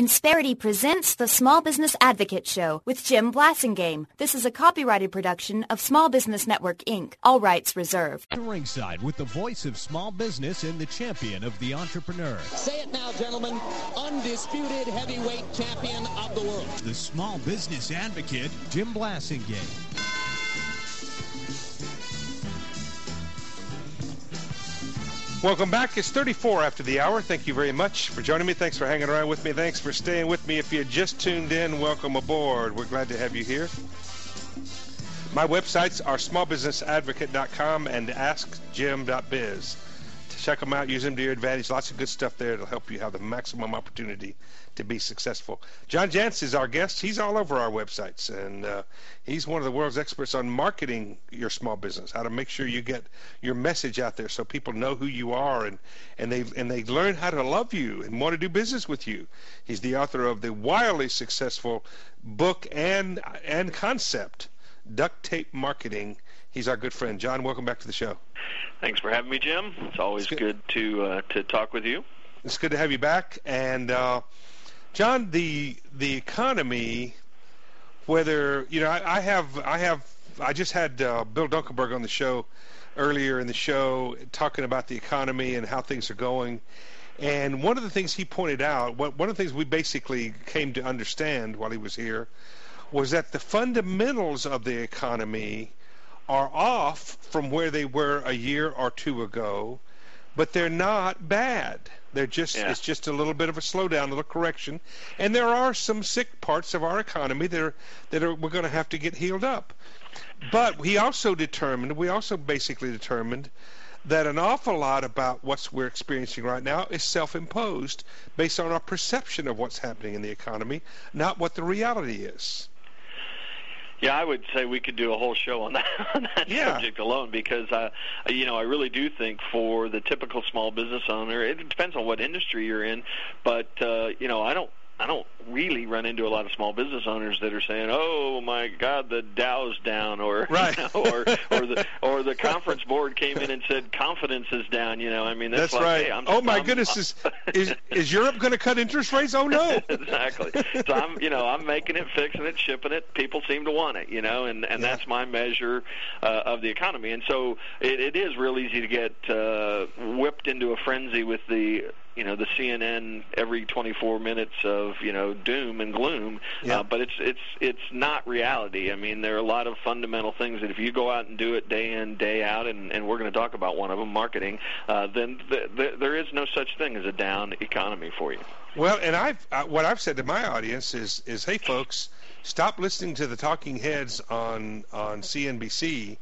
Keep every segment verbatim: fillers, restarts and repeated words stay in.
Insperity presents the Small Business Advocate Show with Jim Blasingame. This is a copyrighted production of Small Business Network, Incorporated. All rights reserved. To ringside with the voice of small business and the champion of the entrepreneur. Say it now, gentlemen. Undisputed heavyweight champion of the world. The Small Business Advocate, Jim Blasingame. Welcome back. It's thirty-four after the hour. Thank you very much for joining me. Thanks for hanging around with me. Thanks for staying with me. If you just tuned in, welcome aboard. We're glad to have you here. My websites are small business advocate dot com and ask jim dot biz. To check them out, use them to your advantage. Lots of good stuff there to help you have the maximum opportunity to be successful. John Jantsch is our guest. He's all over our websites, and uh, he's one of the world's experts on marketing your small business, how to make sure you get your message out there so people know who you are, and, and they and they learn how to love you and want to do business with you. He's the author of the wildly successful book and and concept, Duct Tape Marketing. He's our good friend. John, welcome back to the show. Thanks for having me, Jim. It's always it's good. good to uh, to talk with you. It's good to have you back. And uh, John, the the economy, whether you know, I, I have I have I just had uh, Bill Dunkelberg on the show earlier in the show talking about the economy and how things are going. And one of the things he pointed out, one of the things we basically came to understand while he was here, was that the fundamentals of the economy are off from where they were a year or two ago, but they're not bad. They're just yeah. It's just a little bit of a slowdown, a little correction, and there are some sick parts of our economy that are that are we're going to have to get healed up. But he also determined, we also basically determined that an awful lot about what we're experiencing right now is self-imposed based on our perception of what's happening in the economy, not what the reality is. Yeah, I would say we could do a whole show on that, on that yeah. subject alone because, uh, you know, I really do think for the typical small business owner, it depends on what industry you're in, but, uh, you know, I don't I don't really run into a lot of small business owners that are saying, "Oh my God, the Dow's down," or right. you know, or or the or the conference board came in and said confidence is down. You know, I mean, that's, that's like, right. Hey, I'm, oh my I'm, goodness, I'm, is is is Europe going to cut interest rates? Oh no. Exactly. So I'm, you know, I'm making it, fixing it, shipping it. People seem to want it, you know, and and yeah. that's my measure uh, of the economy. And so it, it is real easy to get uh, whipped into a frenzy with the. You know, the C N N every twenty-four minutes of, you know, doom and gloom, yeah. uh, but it's it's it's not reality. I mean, there are a lot of fundamental things that if you go out and do it day in, day out, and, and we're going to talk about one of them, marketing, uh, then th- th- there is no such thing as a down economy for you. Well, and I've uh, what I've said to my audience is is, hey, folks, stop listening to the talking heads on on C N B C,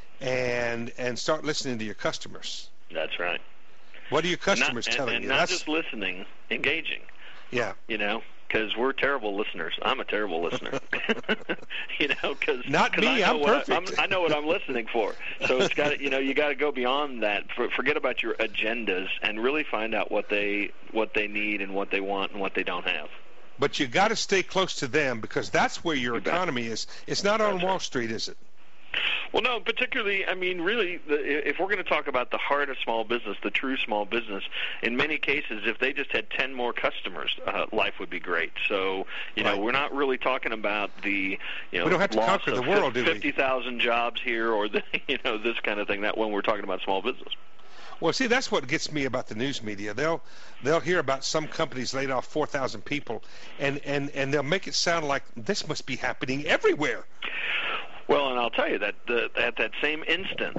and and start listening to your customers. That's right. What are your customers and not, telling and, you? And not That's... just listening, engaging. Yeah. You know, because we're terrible listeners. I'm a terrible listener. you know, because not cause me. I know I'm what perfect. I, I'm, I know what I'm listening for. So it's got you know you got to go beyond that. For, forget about your agendas and really find out what they what they need and what they want and what they don't have. But you got to stay close to them because that's where your you economy bet. is. It's not on That's Wall right. Street, is it? Well, no, particularly, I mean, really, the, if we're going to talk about the heart of small business, the true small business, in many cases, if they just had ten more customers, uh, life would be great. So, you right. know, we're not really talking about the, you know, we don't have to loss conquer of the world, do we? fifty thousand jobs here or, the, you know, this kind of thing, that when we're talking about small business. Well, see, that's what gets me about the news media. They'll they'll hear about some companies laid off four thousand people, and, and, and they'll make it sound like this must be happening everywhere. Well, and I'll tell you that the, at that same instant,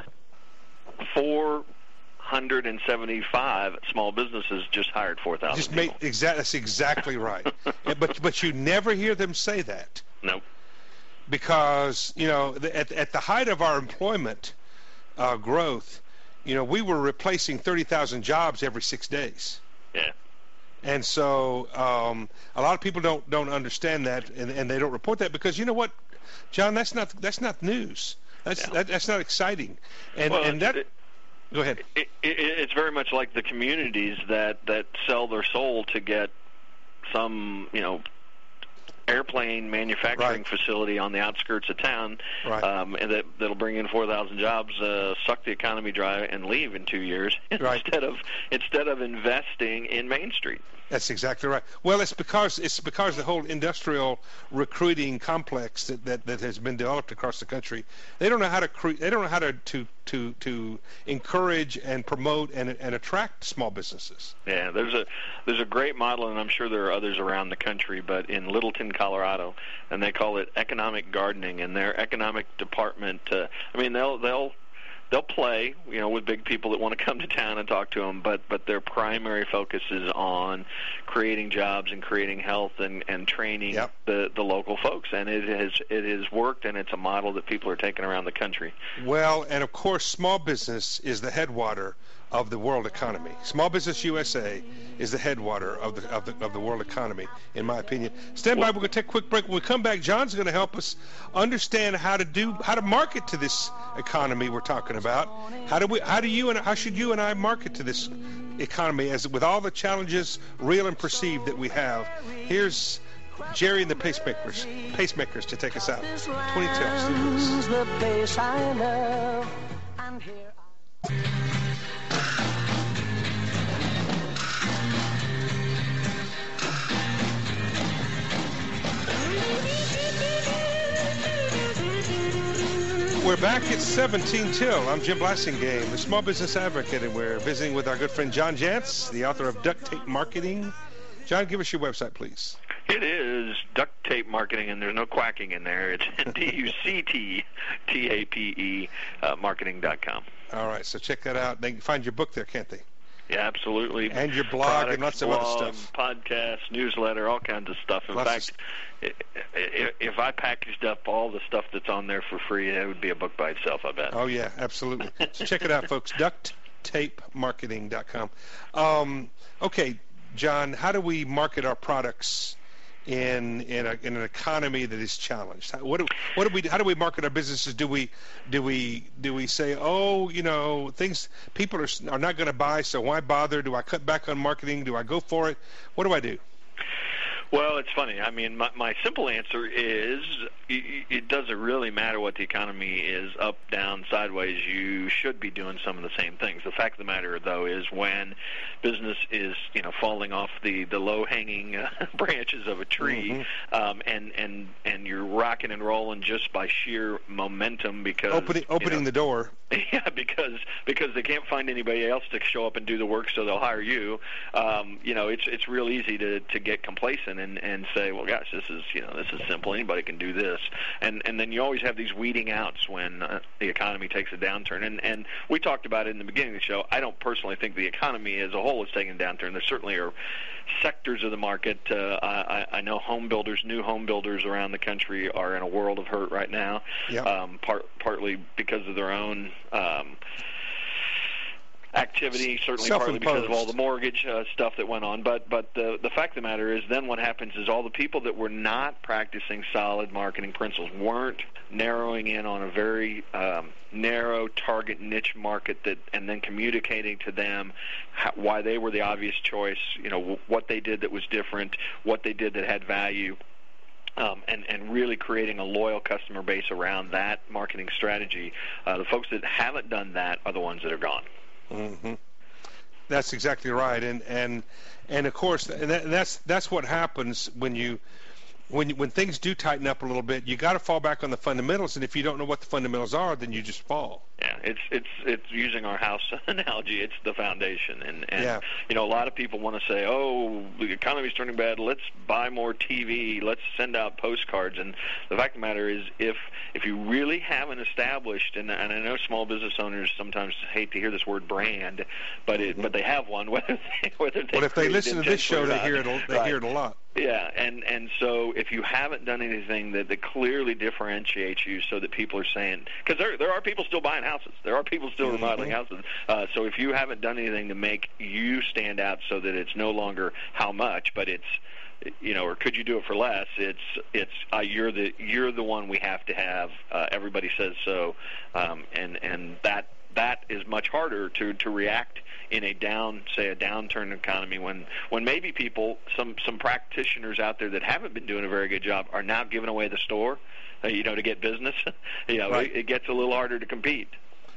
four hundred seventy-five small businesses just hired four thousand Just people. made, exa- that's exactly right. but but you never hear them say that. Nope. Because, you know, the, at, at the height of our employment uh, growth, you know, we were replacing thirty thousand jobs every six days. Yeah. And so um, a lot of people don't don't understand that, and, and they don't report that because, you know what, John, that's not that's not news. That's yeah. that, that's not exciting. And well, and that it, go ahead. It, it, it's very much like the communities that, that sell their soul to get some, you know, airplane manufacturing right. facility on the outskirts of town, right. um, and that that'll bring in four thousand jobs uh, suck the economy dry and leave in two years right. instead of instead of investing in Main Street. That's exactly right. Well, it's because it's because the whole industrial recruiting complex that, that, that has been developed across the country. They don't know how to cre- they don't know how to, to to to encourage and promote and and attract small businesses. Yeah, there's a there's a great model, and I'm sure there are others around the country, but in Littleton, Colorado, and they call it economic gardening, and their economic department. Uh, I mean, they'll they'll. They'll play, you know, with big people that want to come to town and talk to them, but but their primary focus is on creating jobs and creating health and, and training yep. the, the local folks, and it has it has worked, and it's a model that people are taking around the country. Well, and of course, small business is the headwater of the world economy. Small Business U S A is the headwater of the of the of the world economy, in my opinion. Stand by. We're going to take a quick break. When we come back, John's going to help us understand how to do how to market to this economy we're talking about. How do we? How do you and how should you and I market to this economy as with all the challenges, real and perceived, that we have? Here's Jerry and the Pacemakers, Pacemakers to take us out. twenty twelve. We're back at seventeen till. I'm Jim Blasingame, the Small Business Advocate, and we're visiting with our good friend John Jantsch, the author of Duct Tape Marketing. John, give us your website, please. It is Duct Tape Marketing, and there's no quacking in there. It's D U C T T A P E uh, marketing dot com. All right, so check that out. They can find your book there, can't they? Yeah, absolutely. And your blog Products, and lots of blog, other stuff. Podcast, newsletter, all kinds of stuff. In lots fact, of... if I packaged up all the stuff that's on there for free, it would be a book by itself, I bet. Oh, yeah, absolutely. So check it out, folks, duct tape marketing dot com. Um, okay, John, how do we market our products in in, a, in an economy that is challenged? How, what do what do we how do we market our businesses? Do we do we do we say, oh, you know, things people are are not going to buy, so why bother? Do I cut back on marketing? Do I go for it? What do I do? Well, it's funny. I mean, my, my simple answer is it, it doesn't really matter what the economy is, up, down, sideways. You should be doing some of the same things. The fact of the matter, though, is when business is, you know, falling off the, the low-hanging uh, branches of a tree, mm-hmm. um, and, and, and you're rocking and rolling just by sheer momentum because... Opening, opening you know, the door. Yeah, because because they can't find anybody else to show up and do the work, so they'll hire you. Um, you know, it's it's real easy to, to get complacent and, and say, well, gosh, this is you know this is simple. Anybody can do this. And and then you always have these weeding outs when uh, the economy takes a downturn. And and we talked about it in the beginning of the show. I don't personally think the economy as a whole is taking a downturn. There certainly are sectors of the market. Uh, I, I know home builders, new home builders around the country are in a world of hurt right now. Yep. Um, part partly because of their own. Um, activity, certainly partly because of all the mortgage uh, stuff that went on. But but the the fact of the matter is, then what happens is all the people that were not practicing solid marketing principles, weren't narrowing in on a very um, narrow target niche market, that and then communicating to them how, why they were the obvious choice, you know, w- what they did that was different, what they did that had value. Um, and, and really creating a loyal customer base around that marketing strategy. Uh, the folks that haven't done that are the ones that are gone. Mm-hmm. That's exactly right, and and and of course, and, that, and that's that's what happens when you when when things do tighten up a little bit. You got to fall back on the fundamentals, and if you don't know what the fundamentals are, then you just fall. Yeah, it's it's it's using our house analogy. It's the foundation, and and yeah. you know, a lot of people want to say, oh, the economy's turning bad. Let's buy more T V. Let's send out postcards. And the fact of the matter is, if if you really haven't established, and, and I know small business owners sometimes hate to hear this word brand, but it, mm-hmm. but they have one. Whether they, whether they well, if they listen to this show, they hear it. They right. hear it a lot. Yeah, and and so if you haven't done anything that, that clearly differentiates you, so that people are saying, because there there are people still buying houses, there are people still mm-hmm. remodeling houses. Uh, so if you haven't done anything to make you stand out, so that it's no longer how much, but it's, you know, or could you do it for less? It's it's uh, you're the you're the one we have to have. Uh, everybody says so, um, and and that that is much harder to to react in a down, say a downturn economy, when when maybe people, some some practitioners out there that haven't been doing a very good job are now giving away the store, uh, you know, to get business. you know, right. it, it gets a little harder to compete.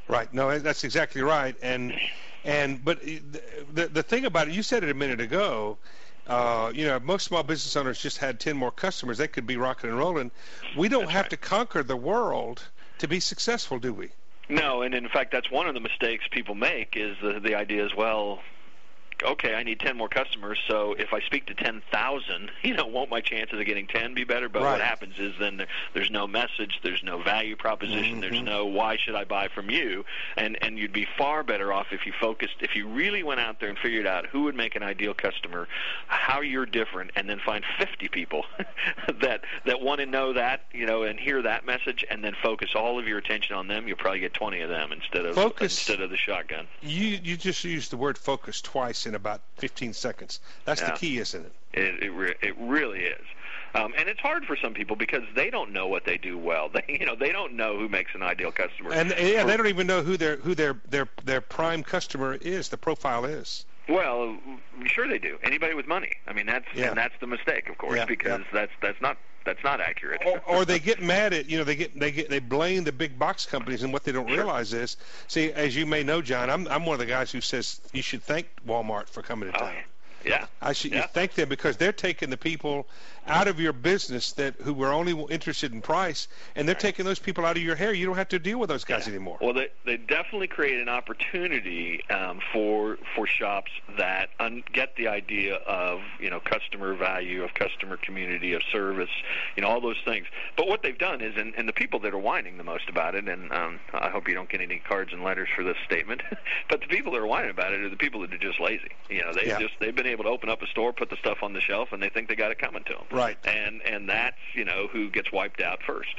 Right. No, that's exactly right. And and but the the thing about it, you said it a minute ago. Uh, you know, most small business owners just had ten more customers. They could be rocking and rolling. We don't That's have right. to conquer the world to be successful, do we? No, and in fact, that's one of the mistakes people make is the, the idea is, well, okay, I need ten more customers, so if I speak to ten thousand, you know, won't my chances of getting ten be better? But right. what happens is then there, there's no message, there's no value proposition, mm-hmm. there's no why should I buy from you, and and you'd be far better off if you focused, if you really went out there and figured out who would make an ideal customer, how you're different, and then find fifty people that that want to know that, you know, and hear that message, and then focus all of your attention on them. You'll probably get twenty of them instead of focus, instead of the shotgun. You you just used the word focus twice in about fifteen seconds. That's yeah. the key, isn't it? It it, re- it really is, um, and it's hard for some people because they don't know what they do well. They you know they don't know who makes an ideal customer, and yeah, for, they don't even know who their who their their their prime customer is. The profile is. Well, sure they do. Anybody with money. I mean, that's yeah. and that's the mistake, of course, yeah, because yeah. that's that's not that's not accurate. Or, or they get mad at you know they get they get they blame the big box companies, and what they don't sure. realize is, see, as you may know, John, I'm I'm one of the guys who says you should thank Walmart for coming to town. Oh. Yeah, I should yeah. you thank them because they're taking the people out of your business that who were only interested in price, and they're right. taking those people out of your hair. You don't have to deal with those guys yeah. anymore. Well, they they definitely create an opportunity um, for for shops that un- get the idea of you know customer value, of customer community, of service, you know all those things. But what they've done is, and, and the people that are whining the most about it, and um, I hope you don't get any cards and letters for this statement, but the people that are whining about it are the people that are just lazy. You know, they yeah. just they've been able to open up a store, put the stuff on the shelf, and they think they got it coming to them. Right. And and that's you know who gets wiped out first.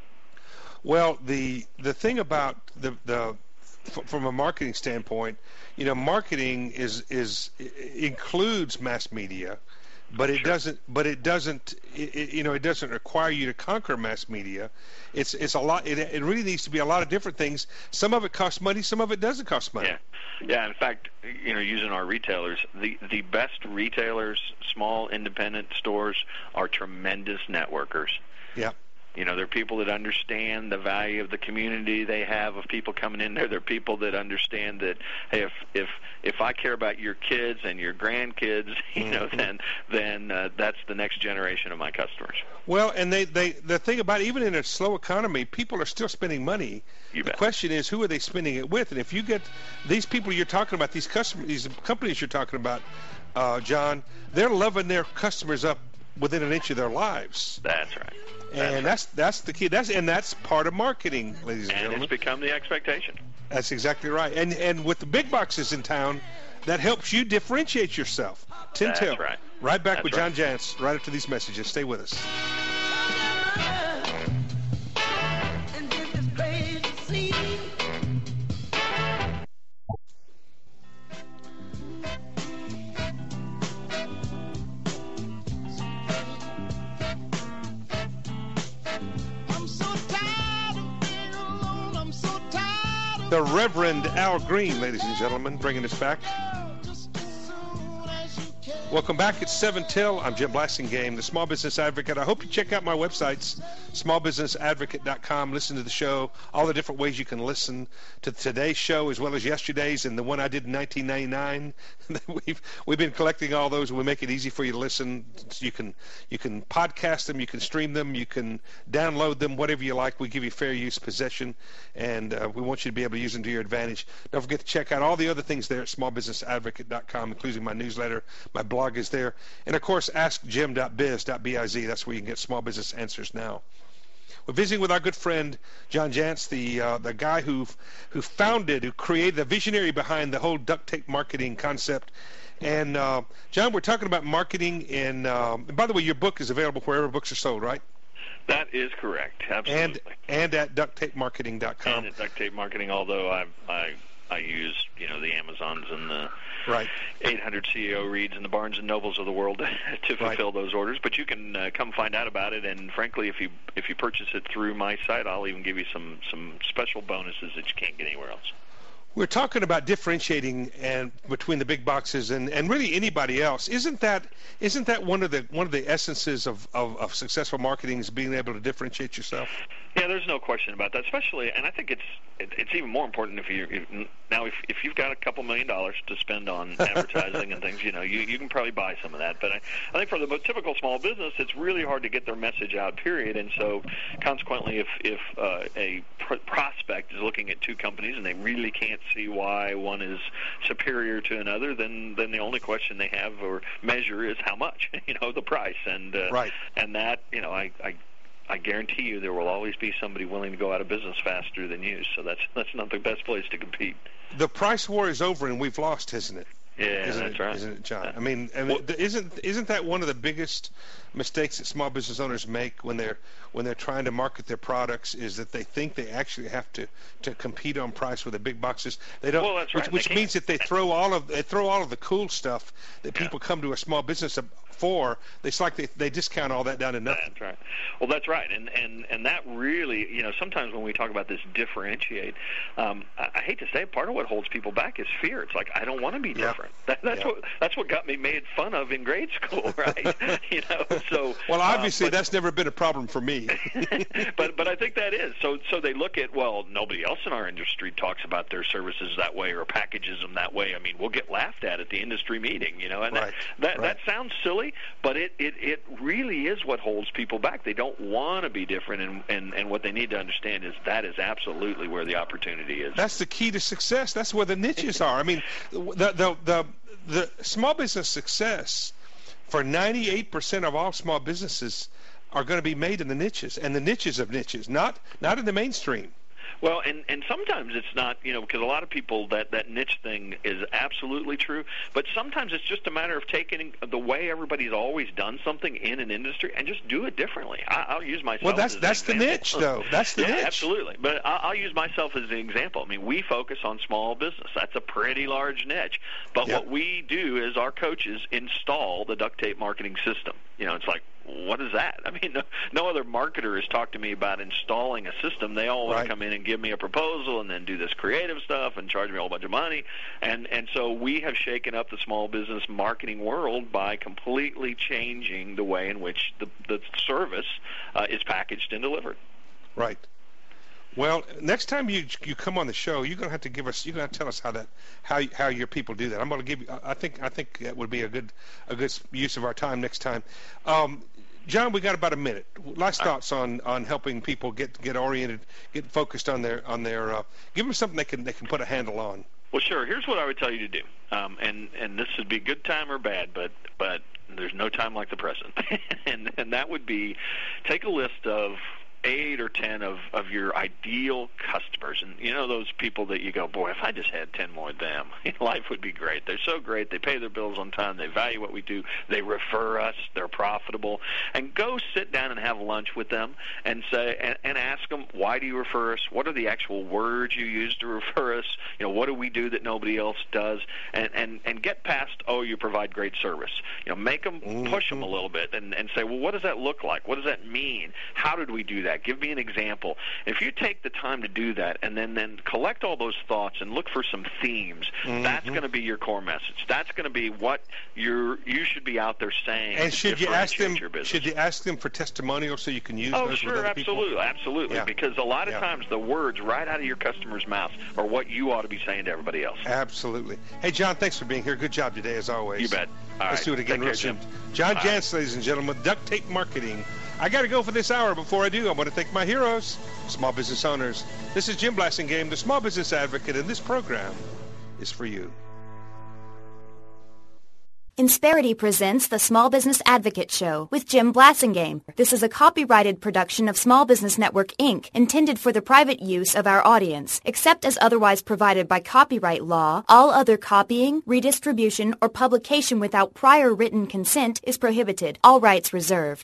Well, the the thing about the the f- from a marketing standpoint, you know, marketing is is includes mass media, but it sure. doesn't. But it doesn't. It, it, you know, it doesn't require you to conquer mass media. It's it's a lot. It, it really needs to be a lot of different things. Some of it costs money. Some of it doesn't cost money. Yeah. Yeah, in fact, you know, using our retailers, the, the best retailers, small independent stores, are tremendous networkers. Yeah. You know, they're people that understand the value of the community they have of people coming in there. They're people that understand that, hey, if if if I care about your kids and your grandkids, you mm-hmm. know, then then uh, that's the next generation of my customers. Well, and they, they the thing about it, even in a slow economy, people are still spending money. You the bet. question is, who are they spending it with? And if you get these people you're talking about, these customers, these companies you're talking about, uh, John, they're loving their customers up within an inch of their lives. That's right. And that's, right. that's that's the key. That's and that's part of marketing, ladies and, and gentlemen. it's become the expectation. That's exactly right. And and with the big boxes in town, that helps you differentiate yourself. Tim That's Till. right. Right back That's with John right. Jantsch right after these messages. Stay with us. The Reverend Al Green, ladies and gentlemen, bringing us back. Welcome back. It's seven till. I'm Jim Blasingame, the Small Business Advocate. I hope you check out my websites, small business advocate dot com. Listen to the show, all the different ways you can listen to today's show as well as yesterday's and the one I did in nineteen ninety-nine. we've we've been collecting all those. We make it easy for you to listen. You can you can podcast them, you can stream them, you can download them, whatever you like. We give you fair use possession, and uh, we want you to be able to use them to your advantage. Don't forget to check out all the other things there at small business advocate dot com, including my newsletter, my blog is there, and of course ask jim dot biz dot biz. That's where you can get small business answers now. We're visiting with our good friend John Jantsch, the uh, the guy who who founded, who created, the visionary behind the whole duct tape marketing concept. And uh, John, we're talking about marketing. And, uh, and by the way, your book is available wherever books are sold, right? That is correct. Absolutely. And and at duct tape marketing dot com. And at Duct Tape Marketing, although I I I use you know the Amazons and the right. eight hundred C E O reads and the Barnes and Nobles of the world to fulfill right. those orders. But you can uh, come find out about it. And frankly, if you if you purchase it through my site, I'll even give you some some special bonuses that you can't get anywhere else. We're talking about differentiating and between the big boxes and, and really anybody else. Isn't that isn't that one of the one of the essences of, of, of successful marketing is being able to differentiate yourself? Yeah, there's no question about that. Especially, and I think it's it, it's even more important if you if, now if if you've got a couple million dollars to spend on advertising and things, you know, you you can probably buy some of that. But I, I think for the typical small business, it's really hard to get their message out. Period. And so, consequently, if if uh, a pr- prospect is looking at two companies and they really can't see why one is superior to another, then then the only question they have or measure is how much, you know, the price, and uh, right. and that, you know, I, I I guarantee you there will always be somebody willing to go out of business faster than you. So that's that's not the best place to compete. The price war is over and we've lost, isn't it? Yeah, isn't that's it, right. Isn't it, John? I mean, I mean well, isn't isn't that one of the biggest mistakes that small business owners make when they're when they're trying to market their products is that they think they actually have to, to compete on price with the big boxes. They don't, well, that's right. which, which means that they throw all of they throw all of the cool stuff that people yeah. come to a small business for. It's like they they discount all that down to nothing. That's right. Well, that's right, and and and that really, you know, sometimes when we talk about this differentiate, um, I, I hate to say it, part of what holds people back is fear. It's like I don't want to be different. Yeah. That, that's yeah. what that's what got me made fun of in grade school, right? you know, so well, obviously um, but, that's never been a problem for me. but but I think that is so. So they look at, well, nobody else in our industry talks about their services that way or packages them that way. I mean, we'll get laughed at at the industry meeting, you know, and right. that that, right. that sounds silly, but it, it it really is what holds people back. They don't want to be different, and, and and what they need to understand is that is absolutely where the opportunity is. That's the key to success. That's where the niches are. I mean, the the the, the small business success for ninety-eight percent of all small businesses are going to be made in the niches, and the niches of niches, not not in the mainstream. Well, and, and sometimes it's not, you know, because a lot of people, that, that niche thing is absolutely true, but sometimes it's just a matter of taking the way everybody's always done something in an industry and just do it differently. I, I'll use myself well, that's, as that's an the example. niche, though. That's the yeah, niche. absolutely. But I'll, I'll use myself as an example. I mean, we focus on small business. That's a pretty large niche. But yep. what we do is our coaches install the duct tape marketing system. You know, it's like, what is that? I mean, no, no other marketer has talked to me about installing a system. They all want right. to come in and give me a proposal and then do this creative stuff and charge me a whole bunch of money. And and so we have shaken up the small business marketing world by completely changing the way in which the, the service uh, is packaged and delivered. Right. Well, next time you you come on the show, you're going to have to give us. You're going to tell us how that how how your people do that. I'm going to give you. I think I think that would be a good a good use of our time next time. Um, John, we got about a minute. Last thoughts on, on helping people get get oriented, get focused on their on their. Uh, give them something they can they can put a handle on. Well, sure. Here's what I would tell you to do, um, and and this would be good time or bad, but but there's no time like the present, and and that would be take a list of eight or ten of, of your ideal customers. And, you know, those people that you go, boy, if I just had ten more of them, life would be great. They're so great. They pay their bills on time. They value what we do. They refer us. They're profitable. And go sit down and have lunch with them and say and, and ask them, why do you refer us? What are the actual words you use to refer us? You know, what do we do that nobody else does? And and, and get past, oh, you provide great service. You know, make them, mm-hmm. push them a little bit and, and say, well, what does that look like? What does that mean? How did we do that? Give me an example. If you take the time to do that and then, then collect all those thoughts and look for some themes, mm-hmm. that's going to be your core message. That's going to be what you're, you should be out there saying. And should you ask them? Your business. Should you ask them for testimonials so you can use oh, those sure, with other absolutely, people? absolutely. Yeah. Because a lot of yeah. times the words right out of your customer's mouth are what you ought to be saying to everybody else. Absolutely. Hey, John, thanks for being here. Good job today, as always. You bet. All Let's right. do it again real soon. John Jantsch, ladies and gentlemen, Duct Tape Marketing. I got to go for this hour. Before I do, I want to thank my heroes, small business owners. This is Jim Blasingame, the Small Business Advocate, and this program is for you. Insperity presents the Small Business Advocate Show with Jim Blasingame. This is a copyrighted production of Small Business Network, Incorporated, intended for the private use of our audience. Except as otherwise provided by copyright law, all other copying, redistribution, or publication without prior written consent is prohibited. All rights reserved.